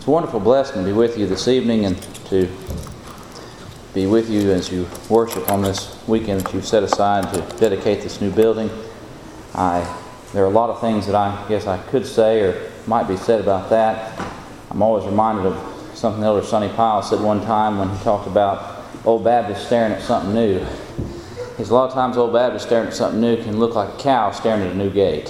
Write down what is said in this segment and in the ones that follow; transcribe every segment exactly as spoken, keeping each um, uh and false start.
It's a wonderful blessing to be with you this evening and to be with you as you worship on this weekend that you've set aside to dedicate this new building. I, there are a lot of things that I guess I could say or might be said about that. I'm always reminded of something Elder Sonny Pyle said one time when he talked about Old Baptists staring at something new. Because a lot of times Old Baptists staring at something new can look like a cow staring at a new gate.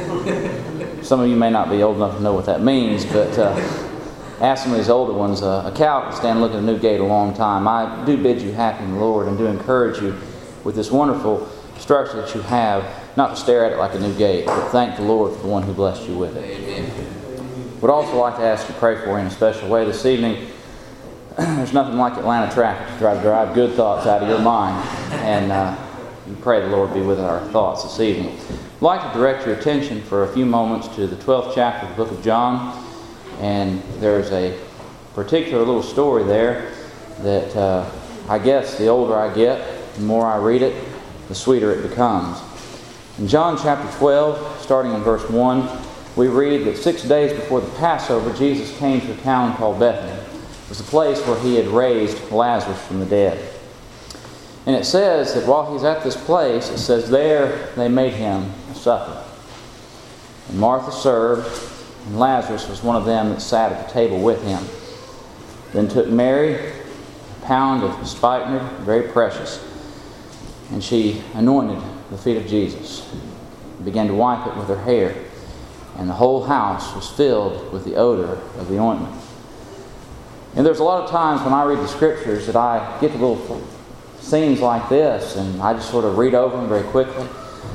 Some of you may not be old enough to know what that means, but uh, ask some of these older ones. Uh, a cow can stand looking at a new gate a long time. I do bid you happy in the Lord and do encourage you with this wonderful structure that you have, not to stare at it like a new gate, but thank the Lord for the one who blessed you with it. Amen. Would also like to ask you to pray for you in a special way this evening. There's nothing like Atlanta traffic to try to drive good thoughts out of your mind, and uh, you pray the Lord be with our thoughts this evening. I'd like to direct your attention for a few moments to the twelfth chapter of the book of John, and there's a particular little story there that uh, I guess the older I get, the more I read it, the sweeter it becomes. In John chapter twelve, starting in verse one, we read that six days before the Passover, Jesus came to a town called Bethany. It was the place where he had raised Lazarus from the dead. And it says that while he's at this place, it says there they made him a supper. And Martha served, and Lazarus was one of them that sat at the table with him. Then took Mary a pound of spikenard, very precious, and she anointed the feet of Jesus, and began to wipe it with her hair. And the whole house was filled with the odor of the ointment. And there's a lot of times when I read the Scriptures that I get to little scenes like this, and I just sort of read over them very quickly.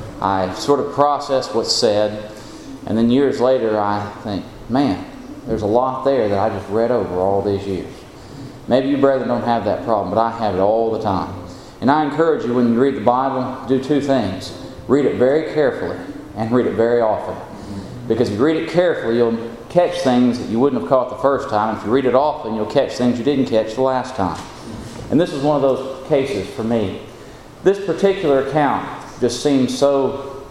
I sort of process what's said, and then years later I think, man, there's a lot there that I just read over all these years. Maybe you brethren don't have that problem, but I have it all the time. And I encourage you, when you read the Bible, do two things. Read it very carefully and read it very often. Because if you read it carefully, you'll catch things that you wouldn't have caught the first time. If you read it often, you'll catch things you didn't catch the last time. And this is one of those cases for me. This particular account just seems so,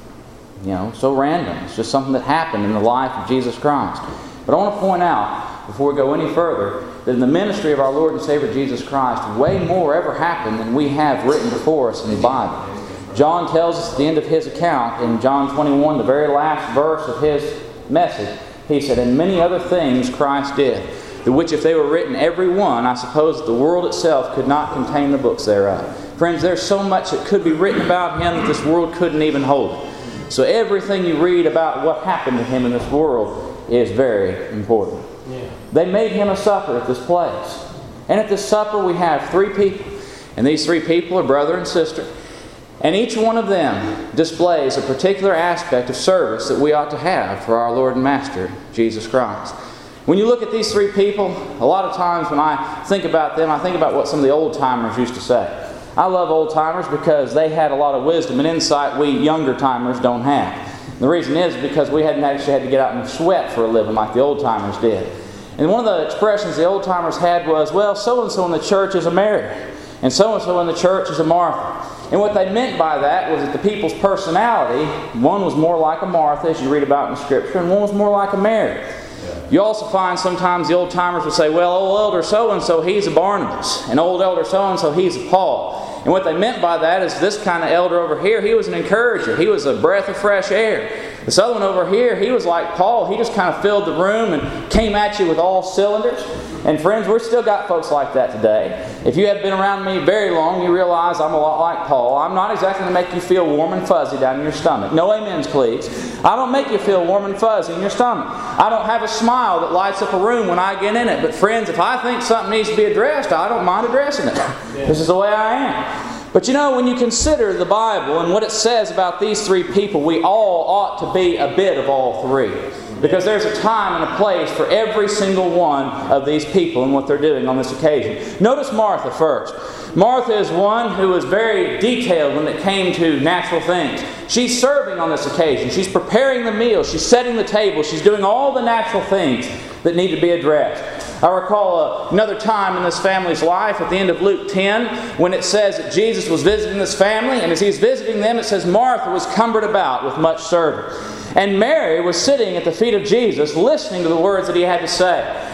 you know, so random. It's just something that happened in the life of Jesus Christ. But I want to point out, before we go any further, that in the ministry of our Lord and Savior Jesus Christ, way more ever happened than we have written before us in the Bible. John tells us at the end of his account, in John twenty-one, the very last verse of his message, he said, "And many other things Christ did, the which if they were written every one, I suppose that the world itself could not contain the books thereof." Friends, there's so much that could be written about him that this world couldn't even hold it. So everything you read about what happened to him in this world is very important. Yeah. They made him a supper at this place. And at this supper we have three people. And these three people are brother and sister. And each one of them displays a particular aspect of service that we ought to have for our Lord and Master, Jesus Christ. When you look at these three people, a lot of times when I think about them, I think about what some of the old-timers used to say. I love old-timers because they had a lot of wisdom and insight we younger-timers don't have. The reason is because we hadn't actually had to get out and sweat for a living like the old-timers did. And one of the expressions the old-timers had was, well, so-and-so in the church is a Mary, and so-and-so in the church is a Martha. And what they meant by that was that the people's personality, one was more like a Martha, as you read about in the Scripture, and one was more like a Mary. Yeah. You also find sometimes the old-timers would say, well, old elder so-and-so, he's a Barnabas, and old elder so-and-so, he's a Paul. And what they meant by that is this kind of elder over here, he was an encourager. He was a breath of fresh air. This other one over here, he was like Paul. He just kind of filled the room and came at you with all cylinders. And friends, we've still got folks like that today. If you have been around me very long, you realize I'm a lot like Paul. I'm not exactly going to make you feel warm and fuzzy down in your stomach. No amens, please. I don't make you feel warm and fuzzy in your stomach. I don't have a smile that lights up a room when I get in it. But friends, if I think something needs to be addressed, I don't mind addressing it. Yeah. This is the way I am. But you know, when you consider the Bible and what it says about these three people, we all ought to be a bit of all three. Because there's a time and a place for every single one of these people and what they're doing on this occasion. Notice Martha first. Martha is one who is very detailed when it came to natural things. She's serving on this occasion. She's preparing the meal. She's setting the table. She's doing all the natural things that need to be addressed. I recall uh, another time in this family's life at the end of Luke ten when it says that Jesus was visiting this family, and as He's visiting them, it says Martha was cumbered about with much serving. And Mary was sitting at the feet of Jesus listening to the words that He had to say.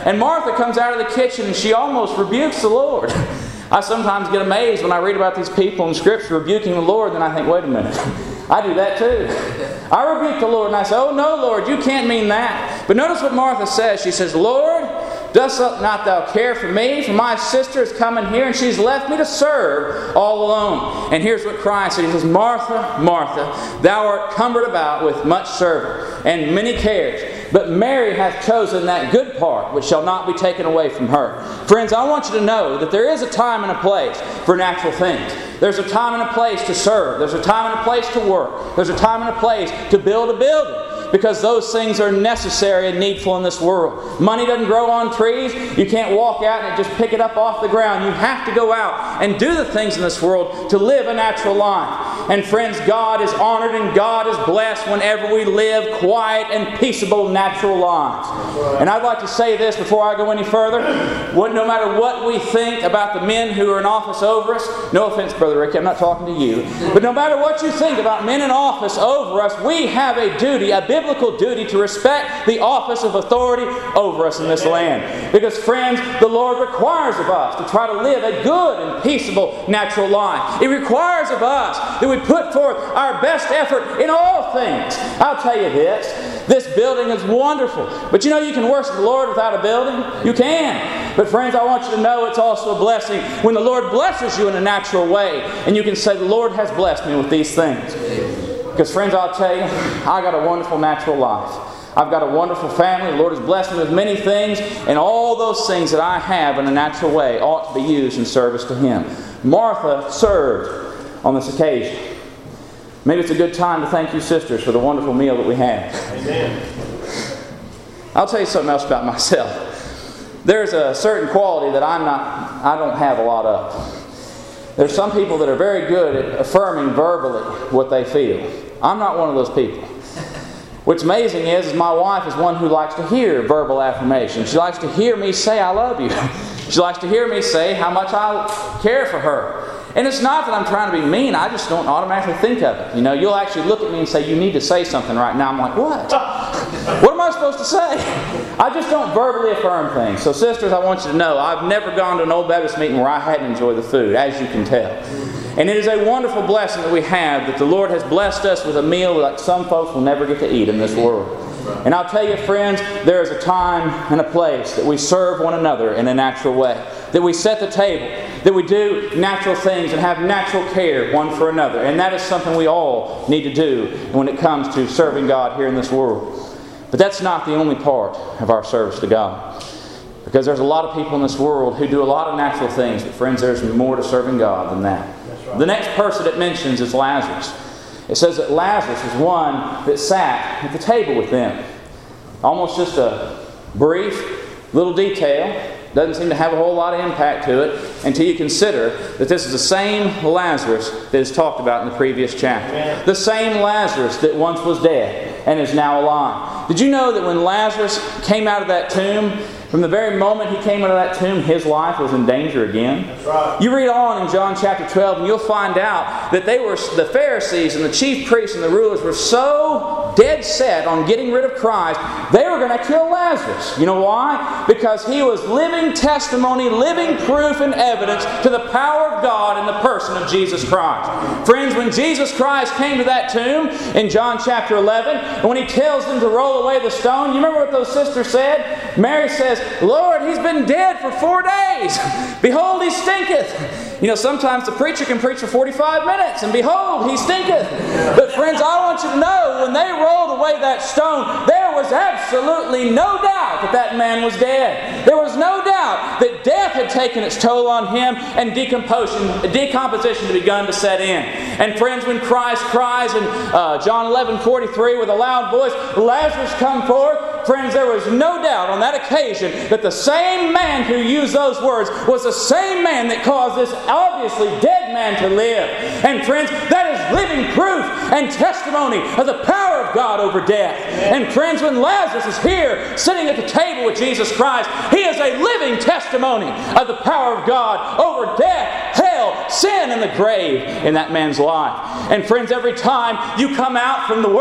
And Martha comes out of the kitchen and she almost rebukes the Lord. I sometimes get amazed when I read about these people in Scripture rebuking the Lord, and I think, wait a minute, I do that too. I rebuke the Lord and I say, oh no, Lord, you can't mean that. But notice what Martha says. She says, Lord, dost not thou care for me? For my sister is coming here, and she's left me to serve all alone. And here's what Christ said. He says, Martha, Martha, thou art cumbered about with much serving and many cares. But Mary hath chosen that good part, which shall not be taken away from her. Friends, I want you to know that there is a time and a place for natural things. There's a time and a place to serve. There's a time and a place to work. There's a time and a place to build a building. Because those things are necessary and needful in this world. Money doesn't grow on trees. You can't walk out and just pick it up off the ground. You have to go out and do the things in this world to live a natural life. And friends, God is honored and God is blessed whenever we live quiet and peaceable natural lives. And I'd like to say this before I go any further. No matter what we think about the men who are in office over us, no offense, Brother Ricky, I'm not talking to you, but no matter what you think about men in office over us, we have a duty, a biblical duty to respect the office of authority over us in this land. Because friends, the Lord requires of us to try to live a good and peaceable natural life. It requires of us that we put forth our best effort in all things. I'll tell you this, this building is wonderful. But you know you can worship the Lord without a building? You can. But friends, I want you to know it's also a blessing when the Lord blesses you in a natural way. And you can say, the Lord has blessed me with these things. Because friends, I'll tell you, I got a wonderful natural life. I've got a wonderful family. The Lord has blessed me with many things. And all those things that I have in a natural way ought to be used in service to Him. Martha served on this occasion. Maybe it's a good time to thank you sisters for the wonderful meal that we had. Amen. I'll tell you something else about myself. There's a certain quality that I'm not, I don't have a lot of. There's some people that are very good at affirming verbally what they feel. I'm not one of those people. What's amazing is, is my wife is one who likes to hear verbal affirmation. She likes to hear me say I love you. She likes to hear me say how much I care for her. And it's not that I'm trying to be mean. I just don't automatically think of it. You know, you'll actually look at me and say, you need to say something right now. I'm like, what? What am I supposed to say? I just don't verbally affirm things. So sisters, I want you to know, I've never gone to an Old Baptist meeting where I hadn't enjoyed the food, as you can tell. And it is a wonderful blessing that we have, that the Lord has blessed us with a meal like some folks will never get to eat in this world. And I'll tell you, friends, there is a time and a place that we serve one another in a natural way. That we set the table. That we do natural things and have natural care one for another. And that is something we all need to do when it comes to serving God here in this world. But that's not the only part of our service to God. Because there's a lot of people in this world who do a lot of natural things. But friends, there's more to serving God than that. Right. The next person it mentions is Lazarus. It says that Lazarus is one that sat at the table with them. Almost just a brief little detail. Doesn't seem to have a whole lot of impact to it until you consider that this is the same Lazarus that is talked about in the previous chapter. The same Lazarus that once was dead and is now alive. Did you know that when Lazarus came out of that tomb, from the very moment he came out of that tomb, his life was in danger again? That's right. You read on in John chapter twelve and you'll find out that they were, the Pharisees and the chief priests and the rulers were so dead set on getting rid of Christ, they were going to kill Lazarus. You know why? Because he was living testimony, living proof and evidence to the power of God in the person of Jesus Christ. Friends, when Jesus Christ came to that tomb in John chapter eleven, and when He tells them to roll away the stone, you remember what those sisters said? Mary says, Lord, he's been dead for four days. Behold, he stinketh. You know, sometimes the preacher can preach for forty-five minutes, and behold, he stinketh. But friends, I want you to know, when they rolled away that stone, there was absolutely no doubt that that man was dead. There was no doubt that death had taken its toll on him and decomposition, decomposition had begun to set in. And friends, when Christ cries in uh, John eleven forty-three with a loud voice, Lazarus, come forth, friends, there was no doubt on that occasion that the same man who used those words was the same man that caused this obviously dead man to live. And friends, that is living proof and testimony of the power of God over death. And friends, when Lazarus is here sitting at the table with Jesus Christ, he is a living testimony of the power of God over death, hell, sin, and the grave in that man's life. And friends, every time you come out from the world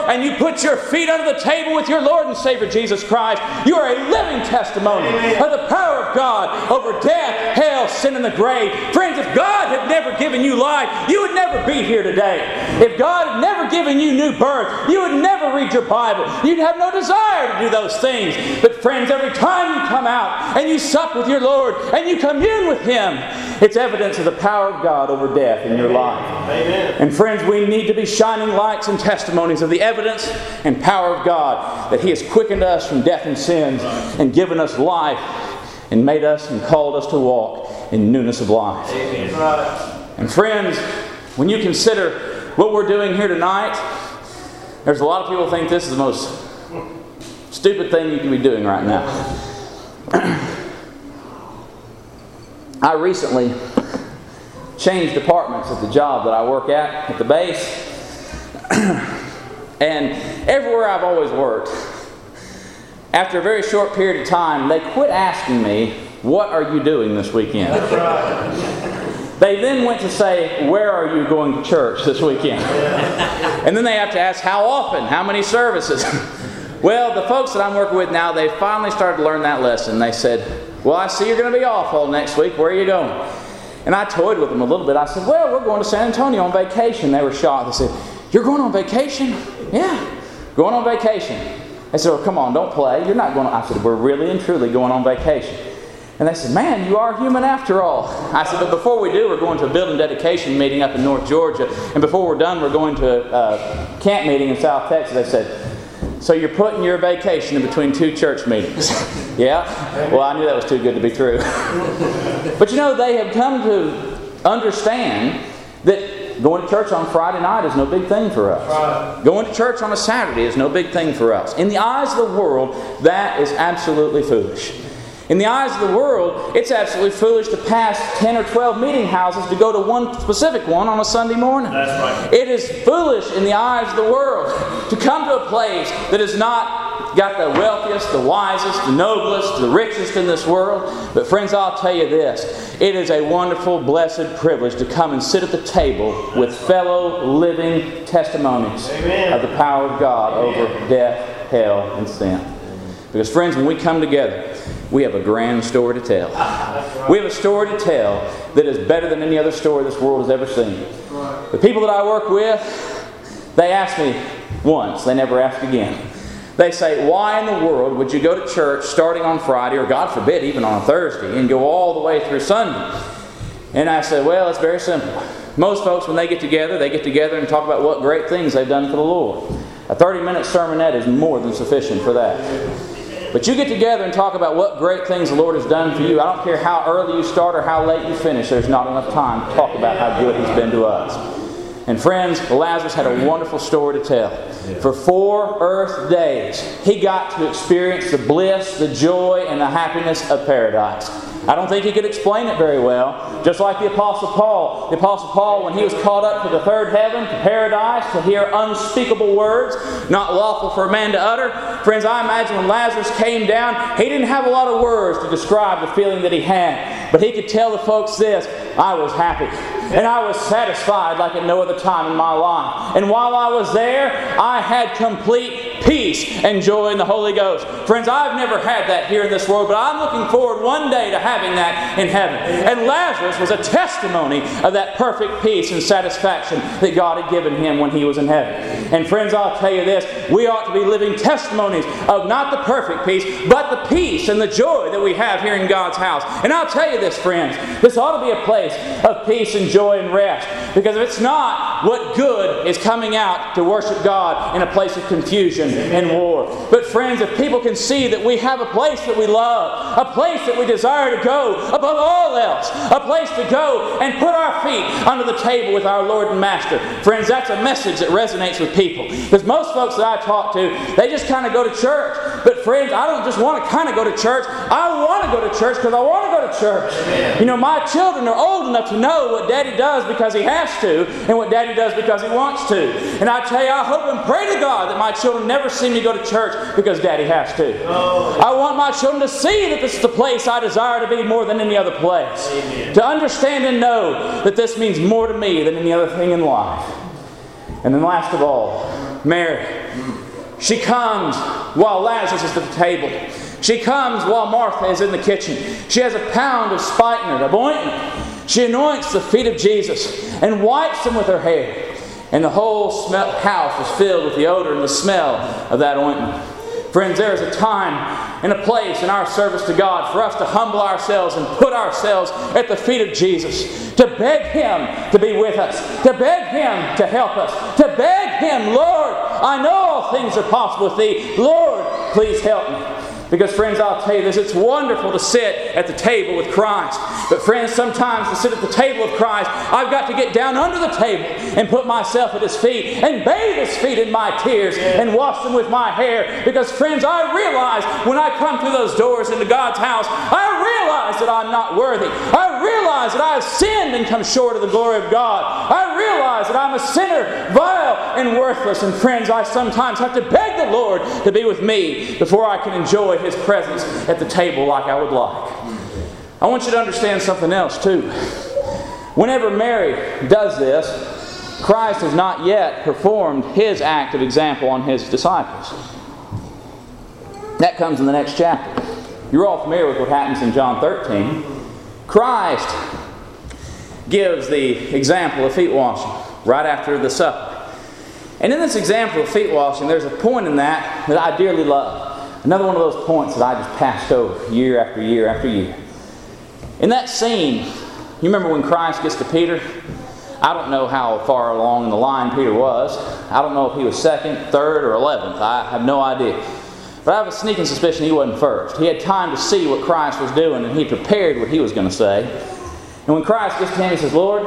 and you put your feet under the table with your Lord and Savior Jesus Christ, you are a living testimony of the power of God over death, hell, sin, and the grave. Friends, if God had never given you life, you would never be here today. If God had never given you new birth, you would never read your Bible. You'd have no desire to do those things. But friends, every time you come out and you sup with your Lord and you commune with Him, it's evidence of the power of God over death in your life. Amen. And friends, we need to be shining lights and testimonies of the evidence and power of God, that He has quickened us from death and sins and given us life and made us and called us to walk in newness of life. Amen. And friends, when you consider what we're doing here tonight, there's a lot of people think this is the most stupid thing you can be doing right now. I recently changed departments at the job that I work at, at the base. And everywhere I've always worked, after a very short period of time, they quit asking me, "What are you doing this weekend?" That's right. They then went to say, "Where are you going to church this weekend?" And then they have to ask, "How often? How many services?" Well, the folks that I'm working with now, they finally started to learn that lesson. They said, "Well, I see you're going to be off all next week. Where are you going?" And I toyed with them a little bit. I said, "Well, we're going to San Antonio on vacation." They were shocked. They said, "You're going on vacation?" "Yeah, going on vacation." They said, "Oh, come on, don't play. You're not going to..." I said, "We're really and truly going on vacation." And they said, "Man, you are human after all." I said, "But before we do, we're going to a building dedication meeting up in North Georgia. And before we're done, we're going to a uh, camp meeting in South Texas." They said, "So you're putting your vacation in between two church meetings?" Yeah? Well, I knew that was too good to be true. But you know, they have come to understand that going to church on Friday night is no big thing for us. Right. Going to church on a Saturday is no big thing for us. In the eyes of the world, that is absolutely foolish. In the eyes of the world, it's absolutely foolish to pass ten or twelve meeting houses to go to one specific one on a Sunday morning. That's right. It is foolish in the eyes of the world to come to a place that has not got the wealthiest, the wisest, the noblest, the richest in this world. But friends, I'll tell you this. It is a wonderful, blessed privilege to come and sit at the table with fellow living testimonies Amen. of the power of God Amen. over death, hell, and sin. Because friends, when we come together, we have a grand story to tell. Right. We have a story to tell that is better than any other story this world has ever seen. Right. The people that I work with, they ask me once, they never ask again. They say, "Why in the world would you go to church starting on Friday, or God forbid, even on a Thursday, and go all the way through Sunday?" And I said, "Well, it's very simple. Most folks, when they get together, they get together and talk about what great things they've done for the Lord. A thirty-minute sermonette is more than sufficient for that. But you get together and talk about what great things the Lord has done for you. I don't care how early you start or how late you finish. There's not enough time to talk about how good He's been to us." And friends, Lazarus had a wonderful story to tell. For four earth days, he got to experience the bliss, the joy, and the happiness of paradise. I don't think he could explain it very well. Just like the Apostle Paul. The Apostle Paul, when he was caught up to the third heaven, to paradise, to hear unspeakable words, not lawful for a man to utter. Friends, I imagine when Lazarus came down, he didn't have a lot of words to describe the feeling that he had. But he could tell the folks this: "I was happy. And I was satisfied like at no other time in my life. And while I was there, I had complete peace and joy in the Holy Ghost." Friends, I've never had that here in this world, but I'm looking forward one day to having that in heaven. And Lazarus was a testimony of that perfect peace and satisfaction that God had given him when he was in heaven. And friends, I'll tell you this: we ought to be living testimonies of not the perfect peace, but the peace and the joy that we have here in God's house. And I'll tell you this, friends, this ought to be a place of peace and joy and rest. Because if it's not, what good is coming out to worship God in a place of confusion and war? But friends, if people can see that we have a place that we love, a place that we desire to go above all else, a place to go and put our feet under the table with our Lord and Master, friends, that's a message that resonates with people. Because most folks that I talk to, they just kind of go to church. But friends, I don't just want to kind of go to church. I want to go to church because I want to go to church. You know, my children are old enough to know what Daddy does because he has to, and what Daddy does because he wants to. And I tell you, I hope and pray to God that my children never see me go to church because Daddy has to. Oh. I want my children to see that this is the place I desire to be more than any other place. Amen. To understand and know that this means more to me than any other thing in life. And then last of all, Mary. She comes while Lazarus is at the table. She comes while Martha is in the kitchen. She has a pound of spikenard, of ointment. She anoints the feet of Jesus and wipes them with her hair. And the whole smell, house is filled with the odor and the smell of that ointment. Friends, there is a time and a place in our service to God for us to humble ourselves and put ourselves at the feet of Jesus, to beg Him to be with us, to beg Him to help us, to beg Him, Lord, I know all things are possible with Thee. Lord, please help me. Because friends, I'll tell you this, it's wonderful to sit at the table with Christ. But friends, sometimes to sit at the table of Christ, I've got to get down under the table and put myself at His feet and bathe His feet in my tears and wash them with my hair. Because friends, I realize when I come through those doors into God's house, I realize that I'm not worthy. I realize that I have sinned and come short of the glory of God. I realize that I'm a sinner, vile and worthless. And friends, I sometimes have to beg the Lord to be with me before I can enjoy His presence at the table like I would like. I want you to understand something else too. Whenever Mary does this, Christ has not yet performed His act of example on His disciples. That comes in the next chapter. You're all familiar with what happens in John thirteen. Christ gives the example of feet washing right after the supper. And in this example of feet washing, there's a point in that that I dearly love. Another one of those points that I just passed over year after year after year. In that scene, you remember when Christ gets to Peter? I don't know how far along the line Peter was. I don't know if he was second, third, or eleventh. I have no idea. But I have a sneaking suspicion he wasn't first. He had time to see what Christ was doing, and he prepared what he was going to say. And when Christ gets to him, he says, Lord,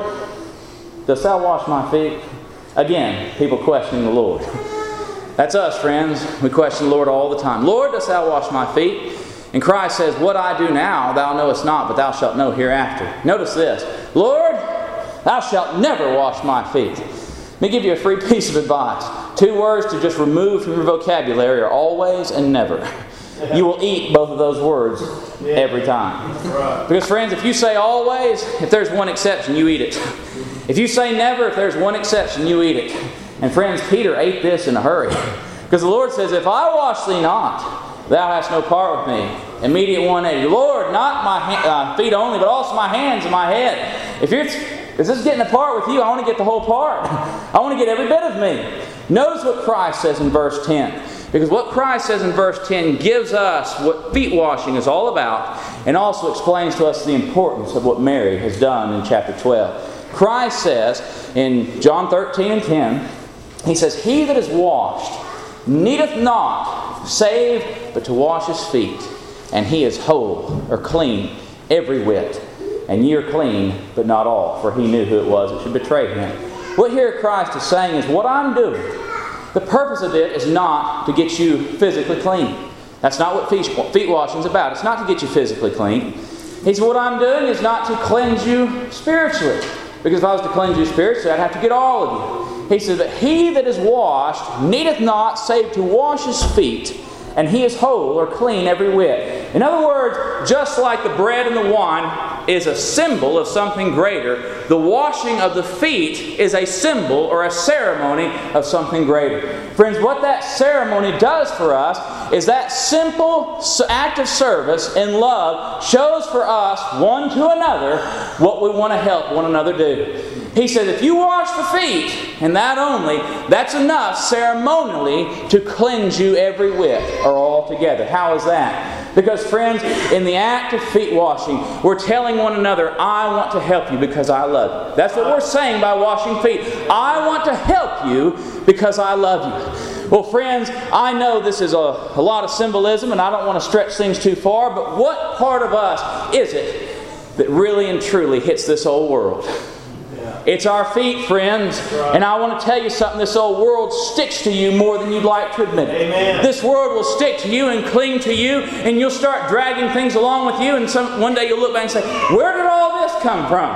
dost thou wash my feet? Again, people questioning the Lord. That's us, friends. We question the Lord all the time. Lord, dost thou wash my feet? And Christ says, what I do now thou knowest not, but thou shalt know hereafter. Notice this. Lord, thou shalt never wash my feet. Let me give you a free piece of advice. Two words to just remove from your vocabulary are always and never. You will eat both of those words every time. Because friends, if you say always, if there's one exception, you eat it. If you say never, if there's one exception, you eat it. And friends, Peter ate this in a hurry. Because the Lord says, if I wash thee not, thou hast no part with me. Immediate one eighty. Lord, not my ha- uh, feet only, but also my hands and my head. If you're, is this getting a part with you? I want to get the whole part. I want to get every bit of me. Notice what Christ says in verse ten. Because what Christ says in verse ten gives us what feet washing is all about, and also explains to us the importance of what Mary has done in chapter twelve. Christ says in John thirteen and ten, He says, He that is washed needeth not save but to wash his feet, and he is whole or clean every whit. And ye are clean, but not all, for He knew who it was that should betray Him. What here Christ is saying is, what I'm doing, the purpose of it is not to get you physically clean. That's not what feet washing is about. It's not to get you physically clean. He said, what I'm doing is not to cleanse you spiritually. Because if I was to cleanse you spiritually, I'd have to get all of you. He said, but he that is washed needeth not save to wash his feet, and he is whole or clean every whit. In other words, just like the bread and the wine is a symbol of something greater, the washing of the feet is a symbol or a ceremony of something greater. Friends, what that ceremony does for us is that simple act of service and love shows for us, one to another, what we want to help one another do. He says, if you wash the feet, and that only, that's enough ceremonially to cleanse you every whit or altogether. How is that? Because friends, in the act of feet washing, we're telling one another, I want to help you because I love you. That's what we're saying by washing feet. I want to help you because I love you. Well, friends, I know this is a, a lot of symbolism, and I don't want to stretch things too far, but what part of us is it that really and truly hits this old world? It's our feet, friends. And I want to tell you something. This old world sticks to you more than you'd like to admit it. Amen. This world will stick to you and cling to you, and you'll start dragging things along with you, and some, one day you'll look back and say, where did all this come from?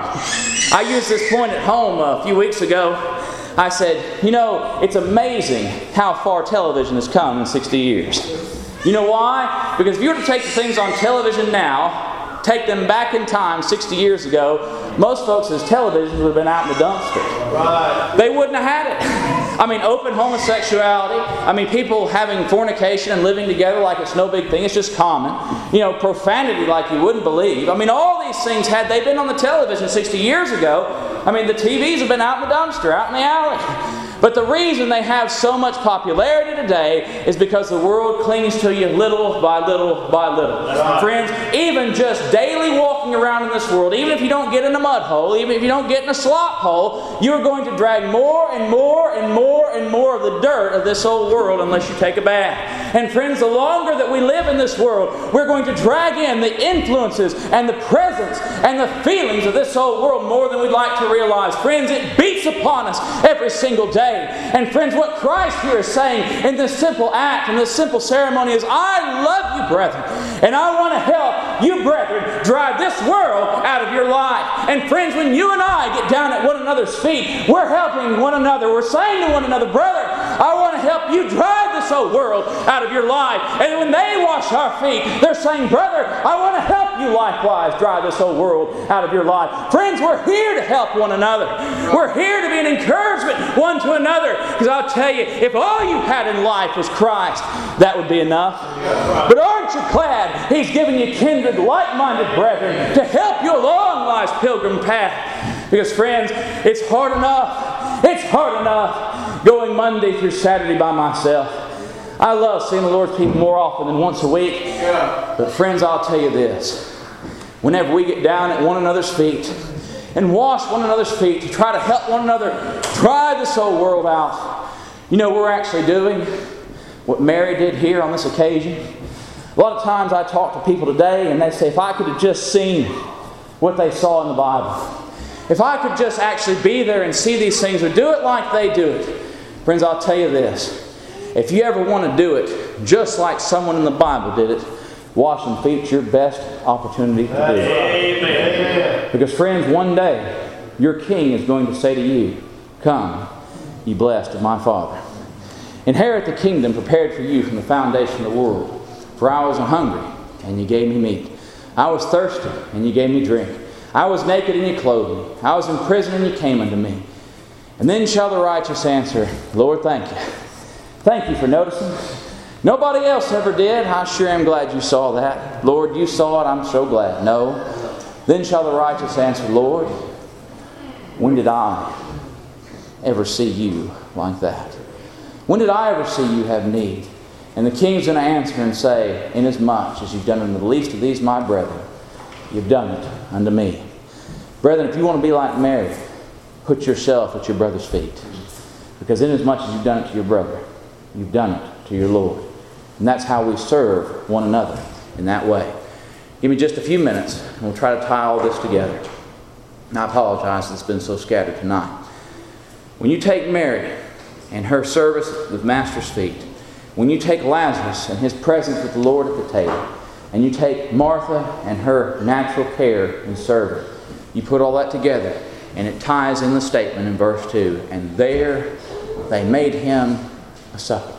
I used this point at home a few weeks ago. I said, you know, it's amazing how far television has come in sixty years. You know why? Because if you were to take the things on television now, take them back in time sixty years ago, most folks' televisions would have been out in the dumpster. Right. They wouldn't have had it. I mean, open homosexuality. I mean, people having fornication and living together like it's no big thing. It's just common. You know, profanity like you wouldn't believe. I mean, all these things, had they been on the television sixty years ago, I mean, the T Vs have been out in the dumpster, out in the alley. But the reason they have so much popularity today is because the world clings to you little by little by little. Friends, even just daily walking around in this world, even if you don't get in a mud hole, even if you don't get in a slop hole, you're going to drag more and more and more and more of the dirt of this old world unless you take a bath. And friends, the longer that we live in this world, we're going to drag in the influences and the presence and the feelings of this old world more than we'd like to realize. Friends, it beats upon us every single day. And friends, what Christ here is saying in this simple act, in this simple ceremony is, I love you, brethren, and I want to help you, brethren, drive this world out of your life. And friends, when you and I get down at one another's feet, we're helping one another. We're saying to one another, brother, I want to help you drive this old world out of your life. And when they wash our feet, they're saying, brother, I want to help you likewise drive this old world out of your life. Friends, we're here to help one another. We're here to be an encouragement one to another. Because I'll tell you, if all you had in life was Christ, that would be enough. But aren't you glad He's given you kindred, like-minded brethren to help you along life's pilgrim path? Because friends, it's hard enough. It's hard enough going Monday through Saturday by myself. I love seeing the Lord's people more often than once a week. But friends, I'll tell you this. Whenever we get down at one another's feet and wash one another's feet to try to help one another drive this old world out, you know, we're actually doing what Mary did here on this occasion. A lot of times I talk to people today and they say, if I could have just seen what they saw in the Bible, if I could just actually be there and see these things or do it like they do it. Friends, I'll tell you this. If you ever want to do it just like someone in the Bible did it, washing feet is your best opportunity to do it. Amen. Because friends, one day your King is going to say to you, come, ye blessed of my Father. Inherit the kingdom prepared for you from the foundation of the world. For I was hungry, and you gave me meat. I was thirsty, and you gave me drink. I was naked, and you clothed me. I was in prison, and you came unto me. And then shall the righteous answer, Lord, thank you. Thank you for noticing. Nobody else ever did. I sure am glad you saw that. Lord, you saw it. I'm so glad. No. Then shall the righteous answer, Lord, when did I ever see you like that? When did I ever see you have need? And the King's going to answer and say, inasmuch as you've done unto the least of these my brethren, you've done it unto me. Brethren, if you want to be like Mary, put yourself at your brother's feet. Because inasmuch as you've done it to your brother, you've done it to your Lord. And that's how we serve one another, in that way. Give me just a few minutes, and we'll try to tie all this together. And I apologize that it's been so scattered tonight. When you take Mary and her service with Master's feet, when you take Lazarus and his presence with the Lord at the table, and you take Martha and her natural care and serving, you put all that together, and it ties in the statement in verse two, and there they made him a supper.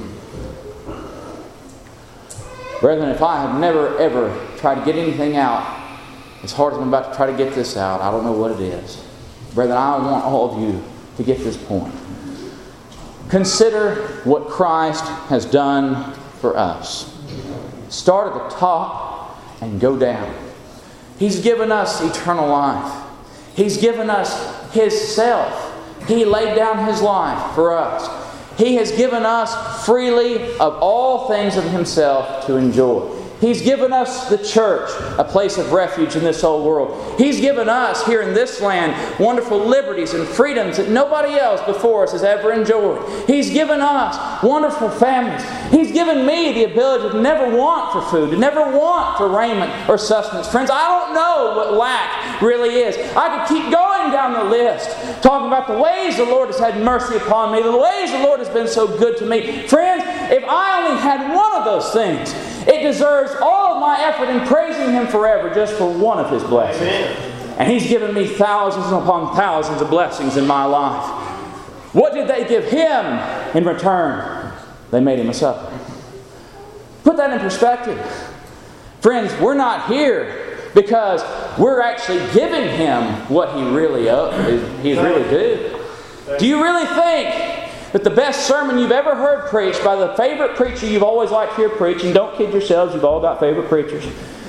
Brethren, if I have never ever tried to get anything out as hard as I'm about to try to get this out, I don't know what it is. Brethren, I want all of you to get this point. Consider what Christ has done for us. Start at the top and go down. He's given us eternal life. He's given us His self. He laid down His life for us. He has given us freely of all things of Himself to enjoy. He's given us the church, a place of refuge in this old world. He's given us here in this land wonderful liberties and freedoms that nobody else before us has ever enjoyed. He's given us wonderful families. He's given me the ability to never want for food, to never want for raiment or sustenance. Friends, I don't know what lack really is. I could keep going down the list, talking about the ways the Lord has had mercy upon me, the ways the Lord has been so good to me. Friends, if I only had one of those things, it deserves all of my effort in praising Him forever just for one of His blessings. Amen. And He's given me thousands upon thousands of blessings in my life. What did they give Him in return? They made Him a supper. Put that in perspective. Friends, we're not here because we're actually giving Him what He really owes, He's really due. Do you really think that the best sermon you've ever heard preached by the favorite preacher you've always liked to hear preach, and don't kid yourselves, you've all got favorite preachers.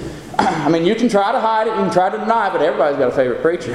I mean, you can try to hide it, you can try to deny it, but everybody's got a favorite preacher.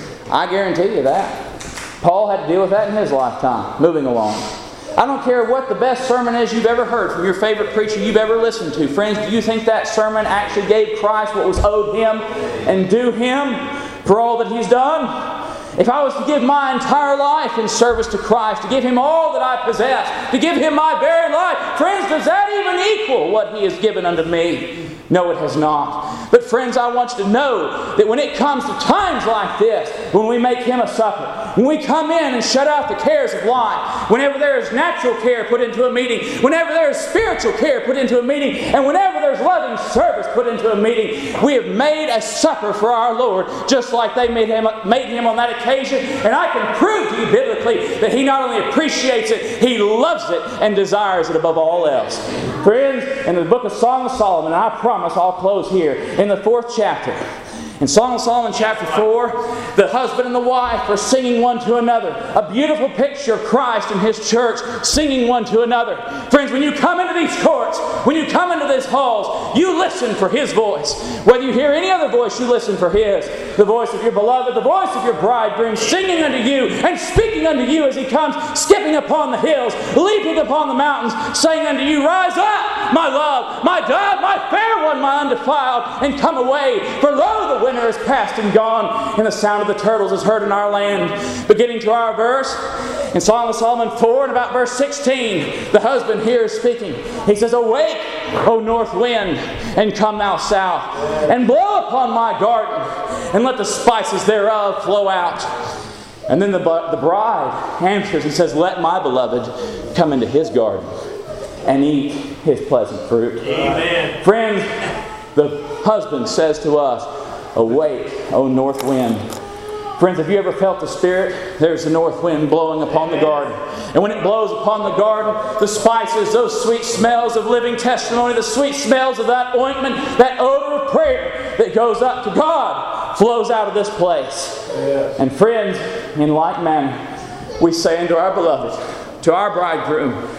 I guarantee you that. Paul had to deal with that in his lifetime. Moving along. I don't care what the best sermon is you've ever heard from your favorite preacher you've ever listened to. Friends, do you think that sermon actually gave Christ what was owed Him and due Him for all that He's done? If I was to give my entire life in service to Christ, to give Him all that I possess, to give Him my very life, friends, does that even equal what He has given unto me? No, it has not. But friends, I want you to know that when it comes to times like this, when we make Him a supper, when we come in and shut out the cares of life, whenever there is natural care put into a meeting, whenever there is spiritual care put into a meeting, and whenever there's loving service put into a meeting, we have made a supper for our Lord, just like they made Him, made him on that occasion. And I can prove to you biblically that He not only appreciates it, He loves it and desires it above all else. Friends, in the book of Song of Solomon, I promise I'll close here, in the fourth chapter. In Song of Solomon chapter four, the husband and the wife are singing one to another. A beautiful picture of Christ and His church singing one to another. Friends, when you come into these courts, when you come into these halls, you listen for His voice. Whether you hear any other voice, you listen for His. The voice of your beloved, the voice of your bridegroom, singing unto you and speaking unto you as He comes, skipping upon the hills, leaping upon the mountains, saying unto you, rise up, my love, my dove, my fair one, my undefiled, and come away, for lo, the winter is past and gone, and the sound of the turtles is heard in our land. Beginning to our verse, in Song of Solomon four and about verse sixteen, the husband here is speaking. He says, awake, O north wind, and come thou south, and blow upon my garden, and let the spices thereof flow out. And then the, the bride answers and says, let my beloved come into his garden and eat his pleasant fruit. Amen. Friends, the husband says to us, awake, O north wind. Friends, have you ever felt the Spirit? There's the north wind blowing upon the garden. And when it blows upon the garden, the spices, those sweet smells of living testimony, the sweet smells of that ointment, that odor of prayer that goes up to God, flows out of this place. Yes. And friends, in like manner, we say unto our beloved, to our bridegroom,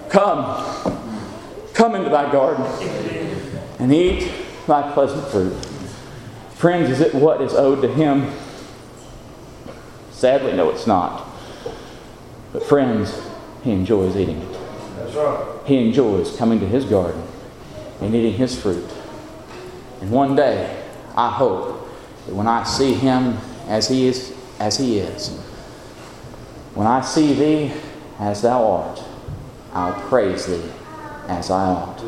come, come into thy garden, and eat thy pleasant fruit. Friends, is it what is owed to Him? Sadly, no, it's not. But friends, He enjoys eating it. That's right. He enjoys coming to His garden and eating His fruit. And one day, I hope that when I see Him as He is, as He is, when I see Thee as Thou art, I'll praise Thee as I ought.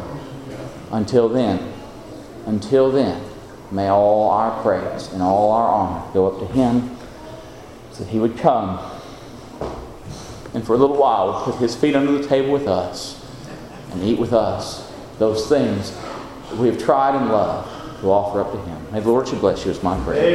Until then, until then, may all our praise and all our honor go up to Him, so that He would come and for a little while put His feet under the table with us and eat with us those things that we have tried and loved to offer up to Him. May the Lord should bless you, is my prayer.